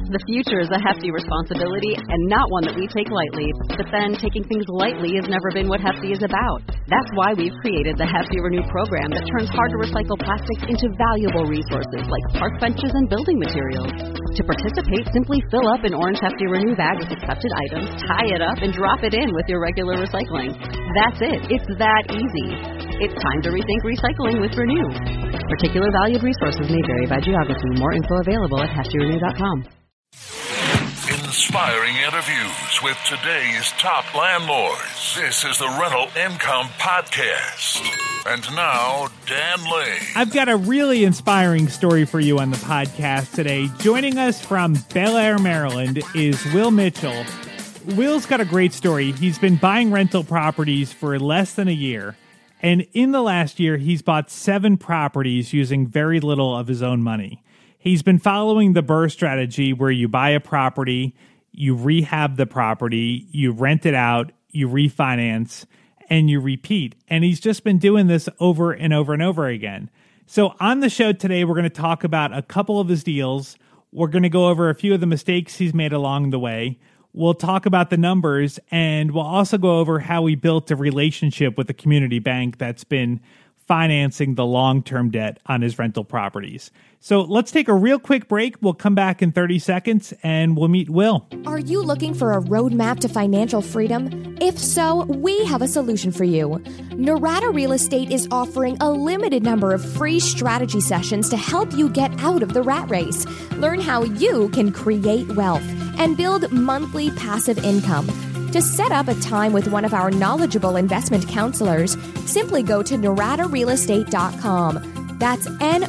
The future is a hefty responsibility and not one that we take lightly. But then taking things lightly has never been what Hefty is about. That's why we've created the Hefty Renew program that turns hard-to-recycle plastics into valuable resources like park benches and building materials. To participate, simply fill up an orange Hefty Renew bag with accepted items, tie it up, and drop it in with your regular recycling. That's it. It's that easy. It's time to rethink recycling with Renew. Particular valued resources may vary by geography. More info available at heftyrenew.com. Inspiring interviews with today's top landlords. This is the Rental Income Podcast. And now, Dan Lane. I've got a really inspiring story for you on the podcast today. Joining us from Bel Air, Maryland is Will Mitchell. Will's got a great story. He's been buying rental properties for less than a year. And in the last year, he's bought 7 properties using very little of his own money. He's been following the BRRRR strategy where you buy a property, you rehab the property, you rent it out, you refinance, and you repeat. And he's just been doing this over and over and over again. So on the show today, we're going to talk about a couple of his deals. We're going to go over a few of the mistakes he's made along the way. We'll talk about the numbers, and we'll also go over how he built a relationship with the community bank that's been financing the long-term debt on his rental properties. So let's take a real quick break. We'll come back in 30 seconds and we'll meet Will. Are you looking for a roadmap to financial freedom? If so, we have a solution for you. Norada Real Estate is offering a limited number of free strategy sessions to help you get out of the rat race. Learn how you can create wealth and build monthly passive income. To set up a time with one of our knowledgeable investment counselors, simply go to noradarealestate.com. That's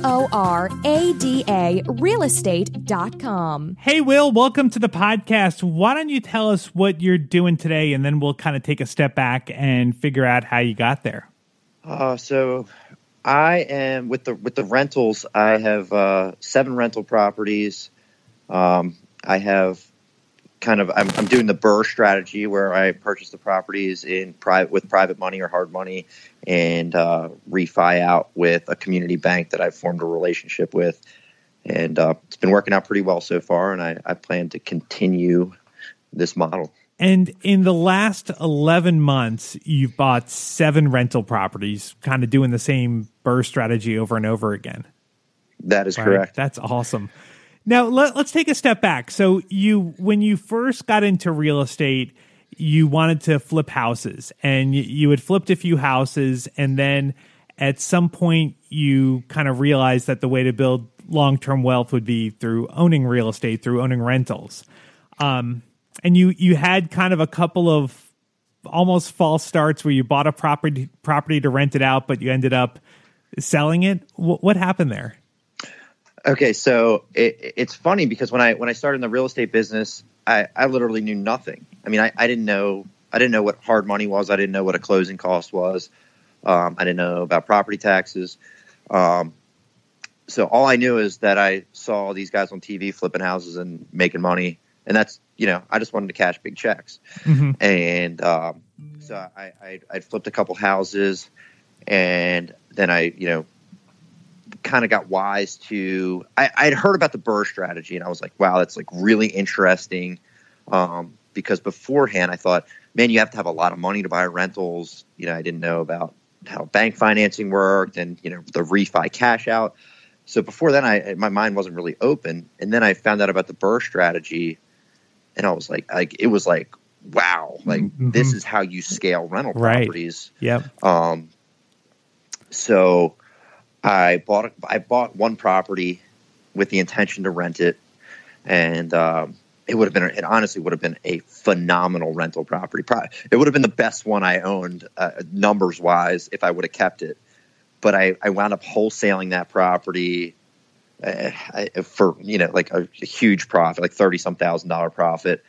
NORADA realestate.com. Hey, Will, welcome to the podcast. Why don't you tell us what you're doing today, and then we'll kind of take a step back and figure out how you got there. So I am with the rentals. I have 7 rental properties. I have I'm doing the BRRRR strategy where I purchase the properties with private money or hard money and refi out with a community bank that I've formed a relationship with. And it's been working out pretty well so far, and I plan to continue this model. And in the last 11 months, you've bought 7 rental properties, kind of doing the same BRRRR strategy over and over again. That is correct. That's awesome. Now, let's take a step back. So when you first got into real estate, you wanted to flip houses, and you had flipped a few houses, and then at some point you kind of realized that the way to build long-term wealth would be through owning real estate, through owning rentals. And you had kind of a couple of almost false starts where you bought a property to rent it out, but you ended up selling it. What happened there? Okay, so it's funny because when I started in the real estate business, I literally knew nothing. I mean, I didn't know what hard money was. I didn't know what a closing cost was. I didn't know about property taxes. So all I knew is that I saw these guys on TV flipping houses and making money, and that's I just wanted to cash big checks. Mm-hmm. And so I flipped a couple houses, and then I kind of got wise to I'd heard about the BRRRR strategy, and I was like, wow, that's like really interesting, because beforehand I thought, man, you have to have a lot of money to buy rentals. I didn't know about how bank financing worked and the refi cash out. So before then my mind wasn't really open, and then I found out about the BRRRR strategy, and I was like it was like, wow, like mm-hmm. This is how you scale rental properties. Yep. So I bought one property with the intention to rent it, and it honestly would have been a phenomenal rental property. It would have been the best one I owned, numbers wise, if I would have kept it. But I wound up wholesaling that property for like a huge profit, like $30-some thousand profit.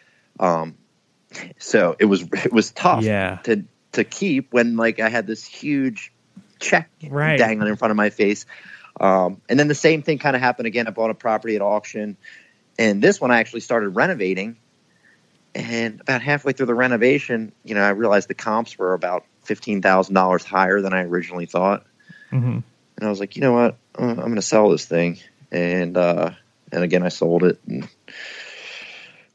So it was tough to keep when like I had this huge check dangling in front of my face. And then the same thing kind of happened again. I bought a property at auction, and this one I actually started renovating. And about halfway through the renovation, I realized the comps were about $15,000 higher than I originally thought. Mm-hmm. And I was like, you know what? I'm going to sell this thing. And again, I sold it. And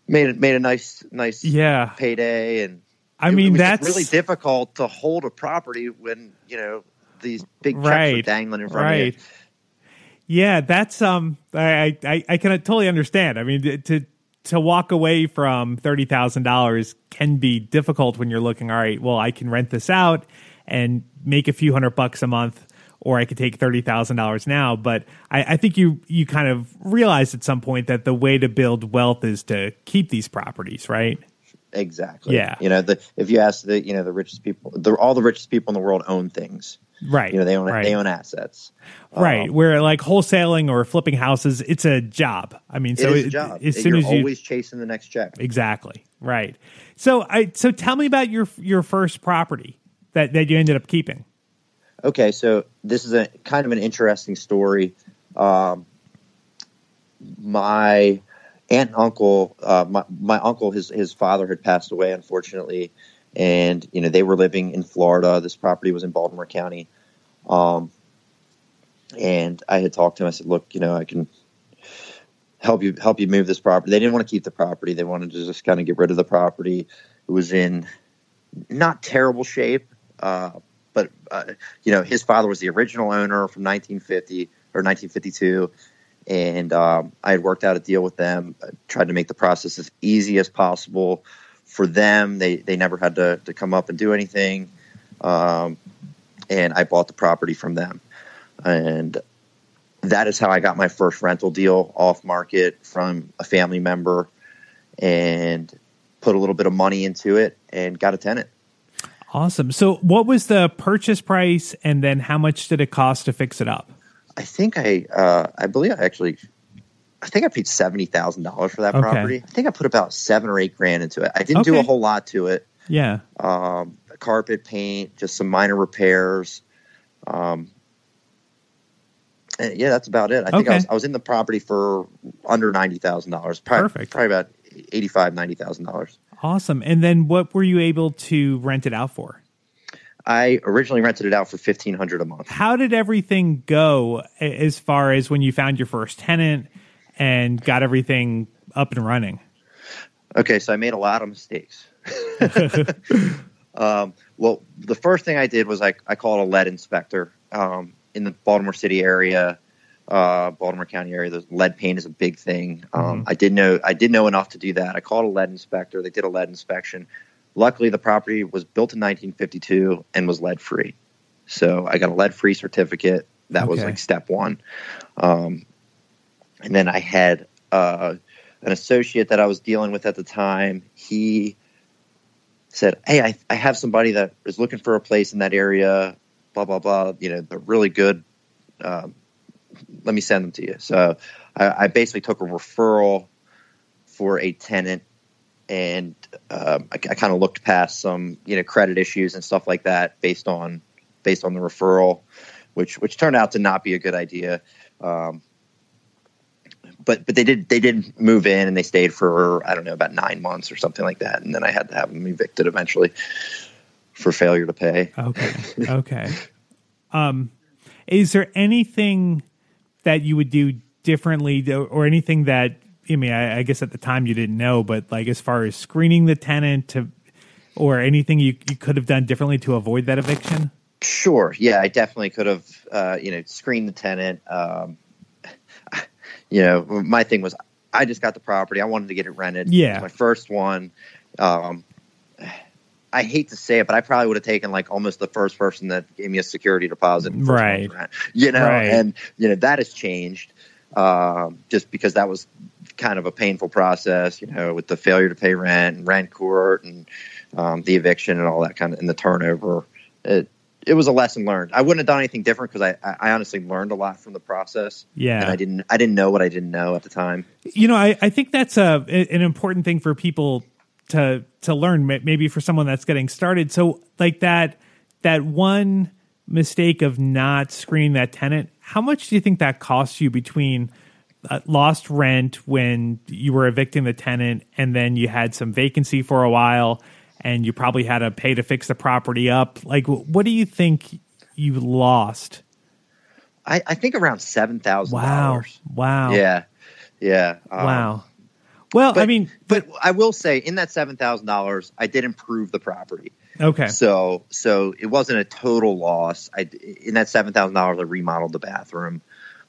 made a nice Yeah. payday. And I mean, it was that's really difficult to hold a property when, these big checks are dangling in front of you. Yeah, that's I can totally understand. I mean, to walk away from $30,000 can be difficult when you're looking, all right, well, I can rent this out and make a few $100 a month, or I could take $30,000 now. But I think you kind of realize at some point that the way to build wealth is to keep these properties, right? Exactly. Yeah. If you ask the richest people, all the richest people in the world own things. Right. They own assets. Right. Where like wholesaling or flipping houses, it's a job. I mean, so it is a job. As soon you're as you always chasing the next check. Exactly. Right. So tell me about your first property that you ended up keeping. Okay, so this is a kind of an interesting story. My aunt and uncle, my uncle, his father had passed away, unfortunately. And, they were living in Florida. This property was in Baltimore County. And I had talked to him. I said, look, I can help you move this property. They didn't want to keep the property. They wanted to just kind of get rid of the property. It was in not terrible shape. But his father was the original owner from 1950 or 1952. And I had worked out a deal with them, tried to make the process as easy as possible for them. They never had to come up and do anything. And I bought the property from them. And that is how I got my first rental deal off market from a family member, and put a little bit of money into it and got a tenant. Awesome. So what was the purchase price, and then how much did it cost to fix it up? I think I paid $70,000 for that property. I think I put about $7,000 or $8,000 into it. I didn't do a whole lot to it. Yeah. Carpet, paint, just some minor repairs. And yeah, that's about it. I think I was in the property for under $90,000. Perfect. Probably about $90,000. Awesome. And then what were you able to rent it out for? I originally rented it out for $1,500 a month. How did everything go as far as when you found your first tenant and got everything up and running? Okay, so I made a lot of mistakes. Well, the first thing I did was I called a lead inspector in the Baltimore City area, Baltimore County area. The lead paint is a big thing. I did know enough to do that. I called a lead inspector. They did a lead inspection. Luckily, the property was built in 1952 and was lead free. So I got a lead free certificate. That was like step one. And then I had an associate that I was dealing with at the time. He said, hey, I have somebody that is looking for a place in that area, blah, blah, blah. They're really good. Let me send them to you. So I basically took a referral for a tenant, and I kind of looked past some, credit issues and stuff like that based on the referral, which turned out to not be a good idea. But they did move in, and they stayed for, I don't know, about 9 months or something like that. And then I had to have them evicted eventually for failure to pay. Okay. Is there anything that you would do differently, or anything that, I guess at the time you didn't know, but like as far as screening the tenant or anything you could have done differently to avoid that eviction? Sure. Yeah, I definitely could have, screened the tenant. My thing was, I just got the property. I wanted to get it rented. Yeah. It was my first one. I hate to say it, but I probably would have taken like almost the first person that gave me a security deposit. Right. Rent, and that has changed, just because that was kind of a painful process, with the failure to pay rent and rent court and the eviction and all that kind of, and the turnover. It was a lesson learned. I wouldn't have done anything different because I honestly learned a lot from the process. Yeah. And I didn't know what I didn't know at the time. I think that's an important thing for people to learn, maybe for someone that's getting started. So like that one mistake of not screening that tenant, how much do you think that costs you between lost rent when you were evicting the tenant, and then you had some vacancy for a while, and you probably had to pay to fix the property up? Like, what do you think you lost? I think around $7,000. Wow. Yeah. Wow. Well, but I will say in that $7,000, I did improve the property. Okay. So it wasn't a total loss. In that $7,000, I remodeled the bathroom.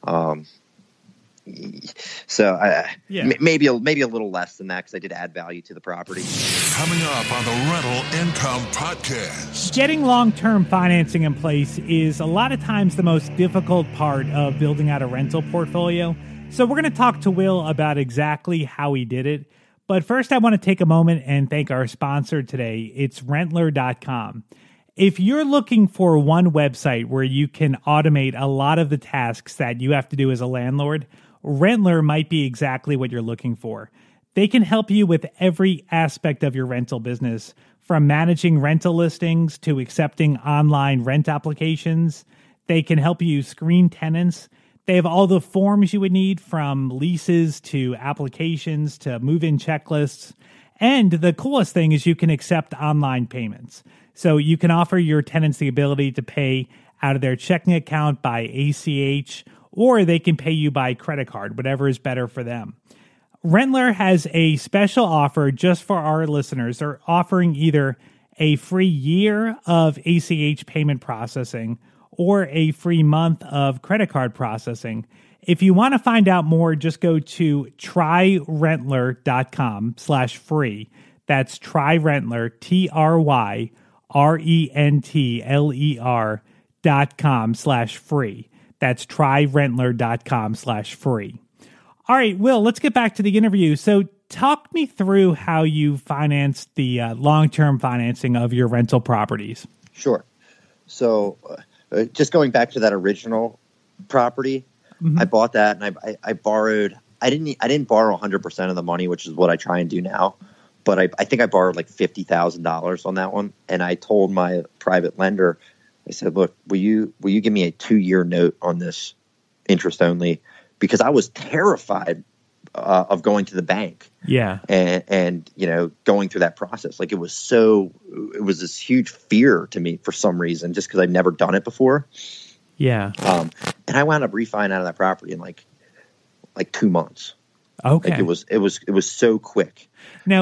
Maybe a little less than that because I did add value to the property. Coming up on the Rental Income Podcast. Getting long-term financing in place is a lot of times the most difficult part of building out a rental portfolio. So we're going to talk to Will about exactly how he did it. But first, I want to take a moment and thank our sponsor today. It's Rentler.com. If you're looking for one website where you can automate a lot of the tasks that you have to do as a landlord, Rentler might be exactly what you're looking for. They can help you with every aspect of your rental business, from managing rental listings to accepting online rent applications. They can help you screen tenants. They have all the forms you would need, from leases to applications to move-in checklists. And the coolest thing is you can accept online payments. So you can offer your tenants the ability to pay out of their checking account by ACH, or they can pay you by credit card, whatever is better for them. Rentler has a special offer just for our listeners. They're offering either a free year of ACH payment processing or a free month of credit card processing. If you want to find out more, just go to tryrentler.com/free. That's tryrentler, TRYRENTLER.com/free. That's tryrentler.com/free. All right, Will, let's get back to the interview. So talk me through how you financed the long-term financing of your rental properties. Sure. So just going back to that original property, I bought that and I borrowed. I didn't borrow 100% of the money, which is what I try and do now. But I think I borrowed like $50,000 on that one. And I told my private lender, I said, look, will you give me a 2-year note on this interest only? Because I was terrified of going to the bank. Yeah. And going through that process. Like it was this huge fear to me for some reason, just because I'd never done it before. Yeah. And I wound up refining out of that property in like 2 months. Okay. Like it was so quick. Now,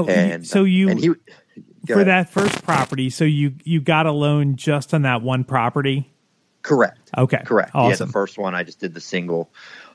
that first property, so you got a loan just on that one property? Correct. Okay. Correct. Awesome. Yeah, the first one I just did the single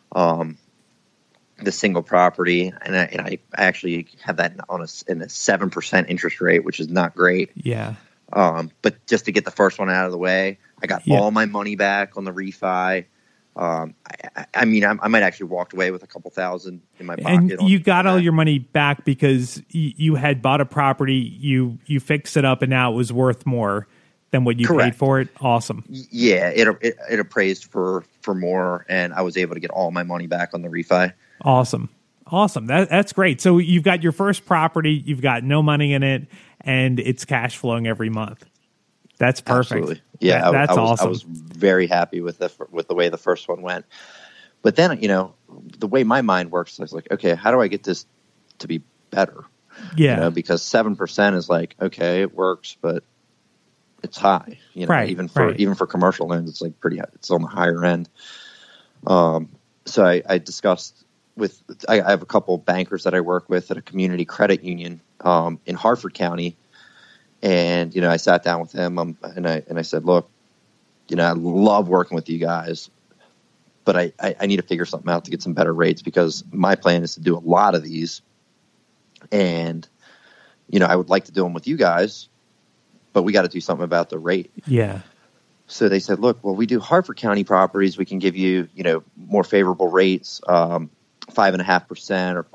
property, and I actually had that in a 7% interest rate, which is not great. Yeah. But just to get the first one out of the way, I got all my money back on the refi. I might actually walked away with a couple thousand in my pocket. And you got all your money back because you had bought a property, you fixed it up, and now it was worth more than what you paid for it. Awesome. Yeah, it appraised for more, and I was able to get all my money back on the refi. Awesome. That's great. So you've got your first property, you've got no money in it, and it's cash flowing every month. That's perfect. Absolutely. Yeah, that's awesome. I was very happy with the way the first one went. But then, the way my mind works, I was like, okay, how do I get this to be better? Yeah. Because 7% is like, okay, it works, but it's high. Even for commercial loans, it's like it's on the higher end. So I discussed I have a couple of bankers that I work with at a community credit union in Harford County. And, I sat down with him and I said, look, I love working with you guys, but I need to figure something out to get some better rates, because my plan is to do a lot of these. And, I would like to do them with you guys, but we got to do something about the rate. Yeah. So they said, look, well, we do Harford County properties. We can give you, more favorable rates, 5.5% or,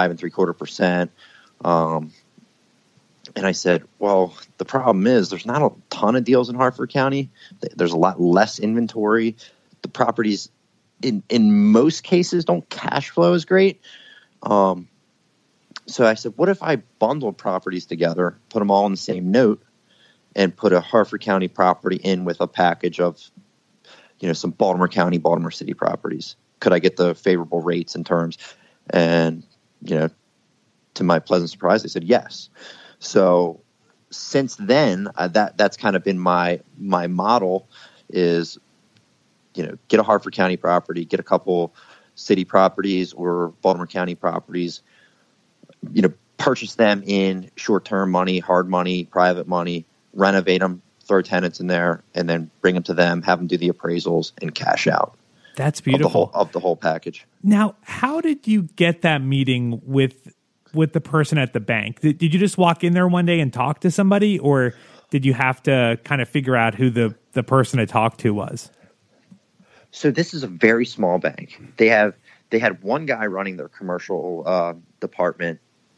5.75%. And I said, well, the problem is there's not a ton of deals in Harford County. There's a lot less inventory. The properties in most cases don't cash flow as great. So I said, what if I bundled properties together, put them all in the same note, and put a Harford County property in with a package of, some Baltimore County, Baltimore City properties? Could I get the favorable rates and terms? And, to my pleasant surprise, they said yes. So since then, that's kind of been my model is, get a Harford County property, get a couple city properties or Baltimore County properties, purchase them in short-term money, hard money, private money, renovate them, throw tenants in there, and then bring them to them, have them do the appraisals, and cash out. That's beautiful. Of the whole package. Now, how did you get that meeting with the person at the bank? Did you just walk in there one day and talk to somebody, or did you have to kind of figure out who the person to talk to was? So this is a very small bank. They had one guy running their commercial department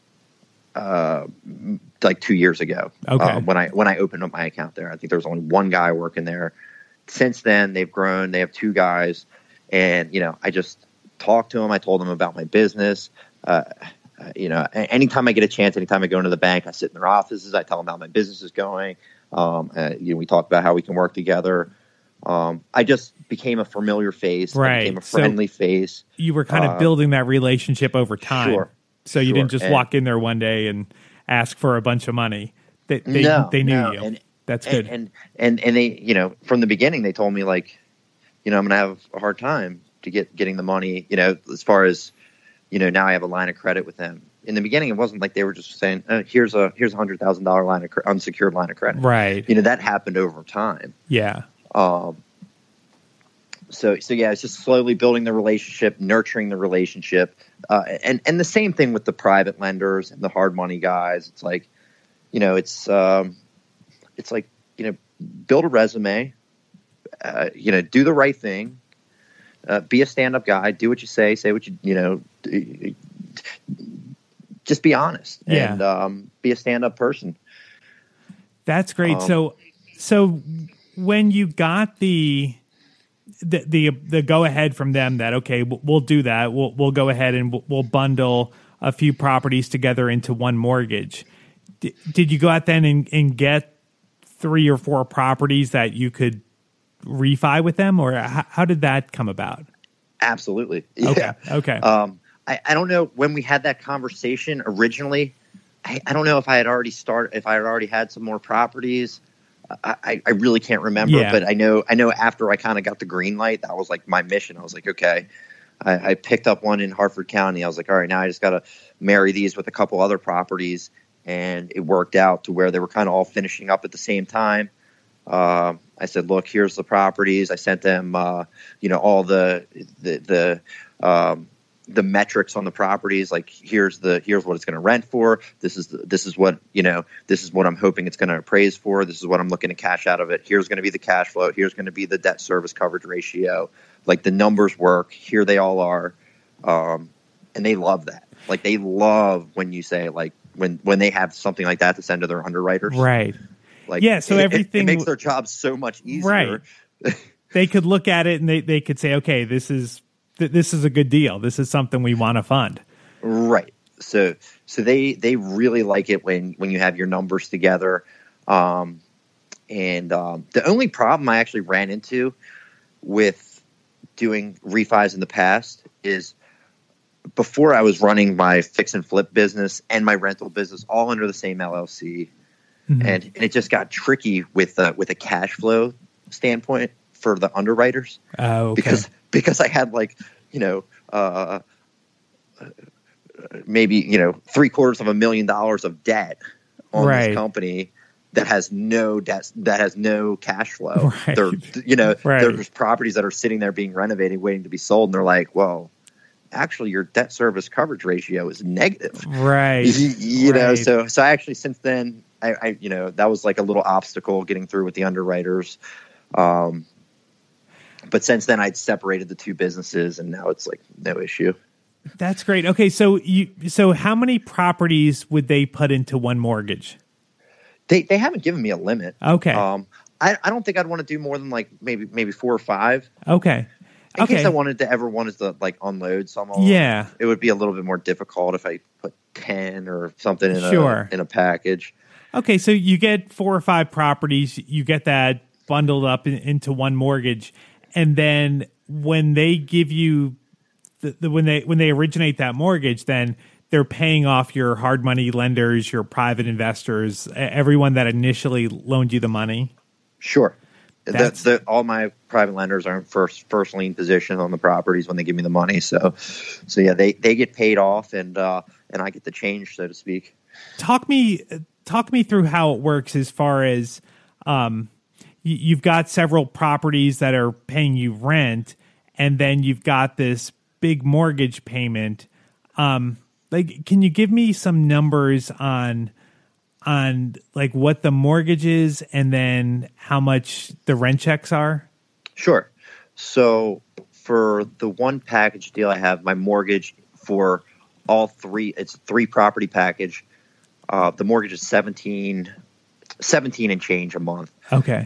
like 2 years ago. Okay. When I opened up my account there, I think there was only one guy working there. Since then, they've grown. They have two guys, and I just talked to them. I told them about my business. Anytime I get a chance, anytime I go into the bank, I sit in their offices. I tell them how my business is going. We talk about how we can work together. I just became a familiar face. Right. I became a friendly face. You were kind of building that relationship over time. Sure. So you didn't just walk in there one day and ask for a bunch of money. They knew you. And that's good. And they, from the beginning, they told me like, I'm going to have a hard time to getting the money, as far as, now I have a line of credit with them. In the beginning, it wasn't like they were just saying, here's a $100,000 line of unsecured line of credit. Right. That happened over time. Yeah. So yeah, it's just slowly building the relationship, nurturing the relationship. And the same thing with the private lenders and the hard money guys. It's like, it's like, build a resume, do the right thing, be a stand-up guy, do what you say what you, just be honest and be a stand-up person. That's great. So when you got the go ahead from them that, okay, we'll do that. We'll go ahead and we'll bundle a few properties together into one mortgage. Did you go out then and get 3 or 4 properties that you could refi with them, or how did that come about? Absolutely. Yeah. Okay. I don't know when we had that conversation originally. I don't know if I had already had some more properties. I really can't remember, but I know after I kind of got the green light, that was like my mission. I was like, okay, I picked up one in Harford County. I was like, all right, now I just got to marry these with a couple other properties. And it worked out to where they were kind of all finishing up at the same time. I said, look, here's the properties. I sent them, all the metrics on the properties. Like, here's what it's going to rent for. This is what I'm hoping it's going to appraise for. This is what I'm looking to cash out of it. Here's going to be the cash flow. Here's going to be the debt service coverage ratio. Like, the numbers work. Here they all are. And they love that. Like, they love when you say, like, when they have something like that to send to their underwriters. Right. Like, yeah. So everything it makes their job so much easier. Right. They could look at it and they could say, okay, this is a good deal. This is something we want to fund. Right. So they really like it when you have your numbers together. And the only problem I actually ran into with doing refis in the past is, before I was running my fix and flip business and my rental business all under the same LLC, and it just got tricky with a cash flow standpoint for the underwriters. Oh, okay. Because I had like, maybe, $750,000 of debt on this company that has no debt, that has no cash flow. Right. There's properties that are sitting there being renovated, waiting to be sold. And they're like, well, actually your debt service coverage ratio is negative. Right. So I actually, since then, I that was like a little obstacle getting through with the underwriters. But since then I'd separated the two businesses and now it's like no issue. That's great. Okay. So how many properties would they put into one mortgage? They haven't given me a limit. Okay. I don't think I'd want to do more than like maybe 4 or 5. Okay. In case I wanted to like unload some of them. Yeah. It would be a little bit more difficult if I put 10 or something in a package. Okay, so you get 4 or 5 properties, you get that bundled up into one mortgage, and then when they give you when they originate that mortgage, then they're paying off your hard money lenders, your private investors, everyone that initially loaned you the money. Sure. All my private lenders are in first lien position on the properties when they give me the money. So yeah, they get paid off, and and I get the change, so to speak. Talk me through how it works as far as you've got several properties that are paying you rent, and then you've got this big mortgage payment. Like, can you give me some numbers on like what the mortgage is and then how much the rent checks are? Sure. So for the one package deal I have, my mortgage for all three, it's a 3-property package. The mortgage is 17 and change a month. Okay.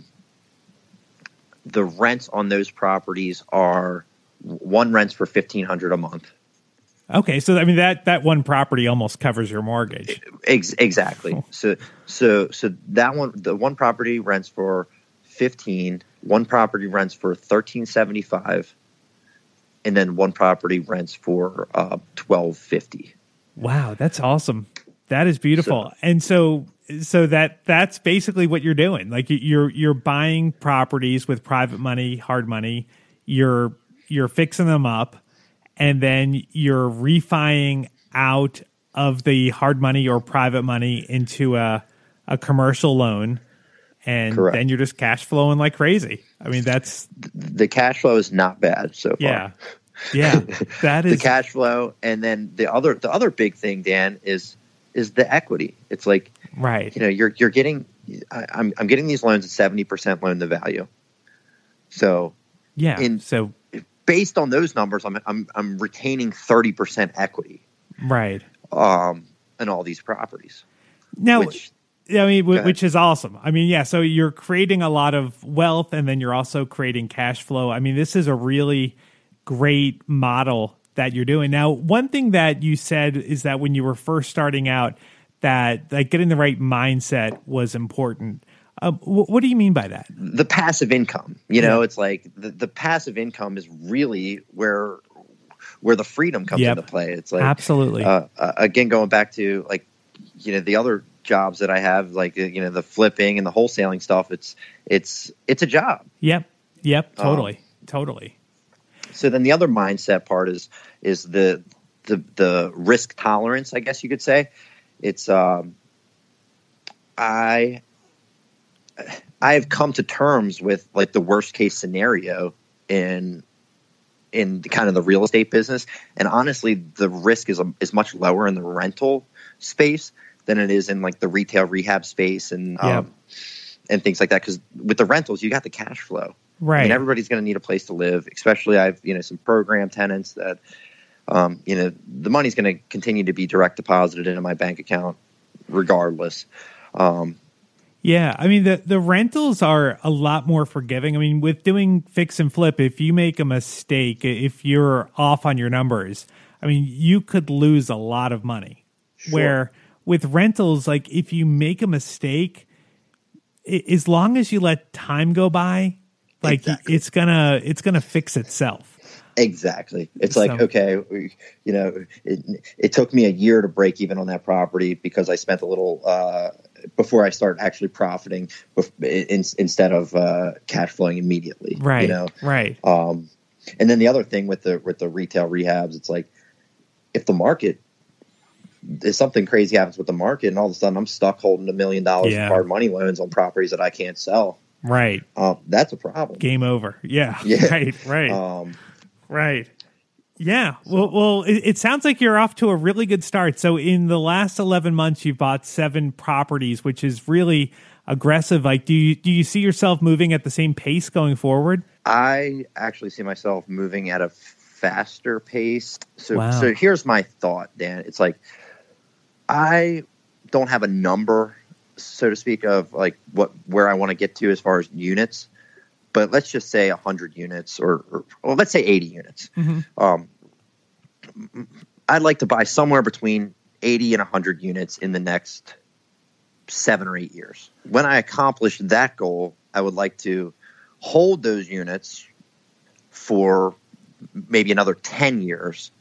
The rents on those properties are, one rents for $1,500 a month. Okay, so I mean that one property almost covers your mortgage. Exactly. Cool. So that one, the one property rents for $15,000, one property rents for $1,375, and then one property rents for $1,250. Wow, that's awesome. That is beautiful. And so that's basically what you're doing. Like you're buying properties with private money, hard money. You're fixing them up, and then you're refining out of the hard money or private money into a commercial loan, and Correct. Then you're just cash flowing like crazy. I mean, that's the cash flow is not bad so far. Yeah, that is the cash flow, and then the other big thing, Dan, is the equity. It's like, right. You know, you're getting. I'm getting these loans at 70% loan to value. So so based on those numbers, I'm retaining 30% equity. Right. In all these properties. Now, which is awesome. I mean, yeah, so you're creating a lot of wealth, and then you're also creating cash flow. I mean, this is a really great model that you're doing. Now, one thing that you said is that when you were first starting out, that like getting the right mindset was important. What do you mean by that? The passive income. You know, it's like the passive income is really where the freedom comes into play. It's like absolutely. Again, going back to like, you know, the other jobs that I have, like, you know, the flipping and the wholesaling stuff. It's a job. Yep. Totally. So then the other mindset part is the risk tolerance, I guess you could say. It's I have come to terms with like the worst case scenario in kind of the real estate business, and honestly, the risk is much lower in the rental space than it is in like the retail rehab space and things like that. Because with the rentals, you got the cash flow. Right. I mean, everybody's going to need a place to live, especially I've, you know, some program tenants that, you know, the money's going to continue to be direct deposited into my bank account regardless. Yeah. I mean, the rentals are a lot more forgiving. I mean, with doing fix and flip, if you make a mistake, if you're off on your numbers, I mean, you could lose a lot of money. Sure. Where with rentals, like if you make a mistake, as long as you let time go by, like exactly. it's gonna fix itself. Exactly. It's like, okay, you know, it took me a year to break even on that property because I spent a little before I start actually profiting instead of cash flowing immediately. Right. You know? Right. And then the other thing with the retail rehabs, it's like if the market, if something crazy happens with the market and all of a sudden I'm stuck holding $1 million of hard money loans on properties that I can't sell. Right. That's a problem. Game over. Yeah. Right. Right. Yeah. Well, it sounds like you're off to a really good start. So in the last 11 months, you've bought 7 properties, which is really aggressive. Like, do you see yourself moving at the same pace going forward? I actually see myself moving at a faster pace. So here's my thought, Dan. It's like, I don't have a number, so to speak, of like where I want to get to as far as units, but let's just say 100 units or let's say 80 units. Mm-hmm. I'd like to buy somewhere between 80 and 100 units in the next 7 or 8 years. When I accomplish that goal, I would like to hold those units for maybe another 10 years.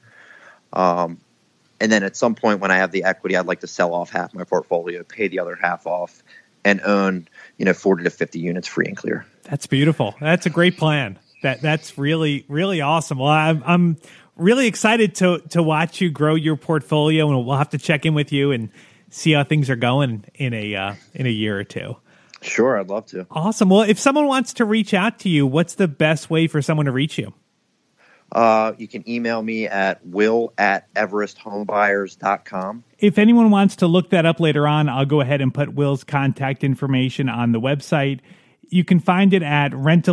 And then at some point when I have the equity, I'd like to sell off half my portfolio, pay the other half off, and own, 40 to 50 units free and clear. That's beautiful. That's a great plan. That's really, really awesome. Well, I'm really excited to watch you grow your portfolio, and we'll have to check in with you and see how things are going in a year or two. Sure, I'd love to. Awesome. Well, if someone wants to reach out to you, what's the best way for someone to reach you? You can email me at will@everesthomebuyers.com. If anyone wants to look that up later on, I'll go ahead and put Will's contact information on the website. You can find it at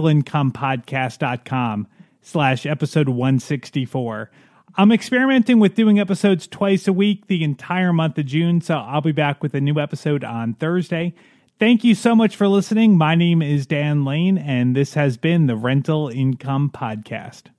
rentalincomepodcast.com/episode 164. I'm experimenting with doing episodes twice a week the entire month of June, so I'll be back with a new episode on Thursday. Thank you so much for listening. My name is Dan Lane, and this has been the Rental Income Podcast.